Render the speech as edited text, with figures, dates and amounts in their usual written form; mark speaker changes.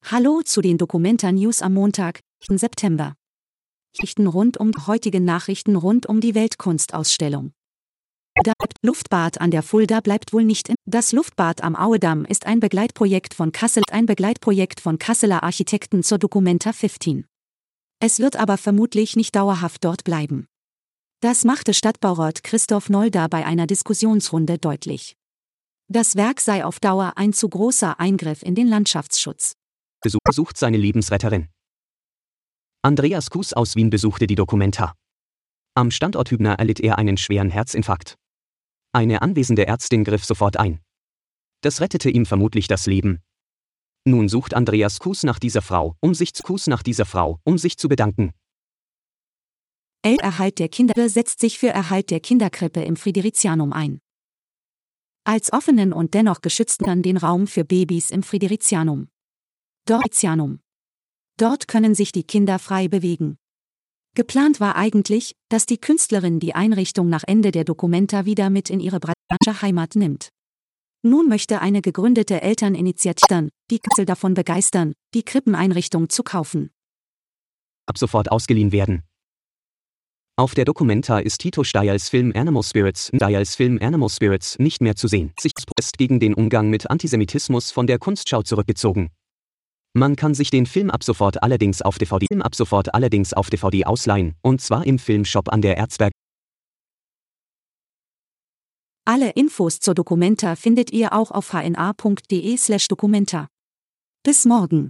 Speaker 1: Hallo zu den Documenta News am Montag, 4. September. Nachrichten rund um die Weltkunstausstellung. Luftbad an der Fulda bleibt wohl nicht in. Das Luftbad am Auedamm ist ein Begleitprojekt von Kasseler Architekten zur Documenta 15. Es wird aber vermutlich nicht dauerhaft dort bleiben. Das machte Stadtbaurat Christoph Nolda bei einer Diskussionsrunde deutlich. Das Werk sei auf Dauer ein zu großer Eingriff in den Landschaftsschutz.
Speaker 2: Besucht seine Lebensretterin. Andreas Kuß aus Wien besuchte die Documenta. Am Standort Hübner erlitt er einen schweren Herzinfarkt. Eine anwesende Ärztin griff sofort ein. Das rettete ihm vermutlich das Leben. Nun sucht Andreas Kuß nach dieser Frau, um sich zu bedanken.
Speaker 1: Erhalt der Kinder setzt sich für Erhalt der Kinderkrippe im Fridericianum ein. Als offenen und dennoch geschützten den Raum für Babys im Fridericianum. Dort können sich die Kinder frei bewegen. Geplant war eigentlich, dass die Künstlerin die Einrichtung nach Ende der Documenta wieder mit in ihre brasilianische Heimat nimmt. Nun möchte eine gegründete Elterninitiative die Künstler davon begeistern, die Krippeneinrichtung zu kaufen.
Speaker 2: Ab sofort ausgeliehen werden. Auf der Documenta ist Tito Steyerls Film Animal Spirits nicht mehr zu sehen. Sich Protest gegen den Umgang mit Antisemitismus von der Kunstschau zurückgezogen. Man kann sich den Film ab sofort allerdings auf DVD ausleihen, und zwar im Filmshop an der Erzberg.
Speaker 1: Alle Infos zur Documenta findet ihr auch auf hna.de/documenta. Bis morgen.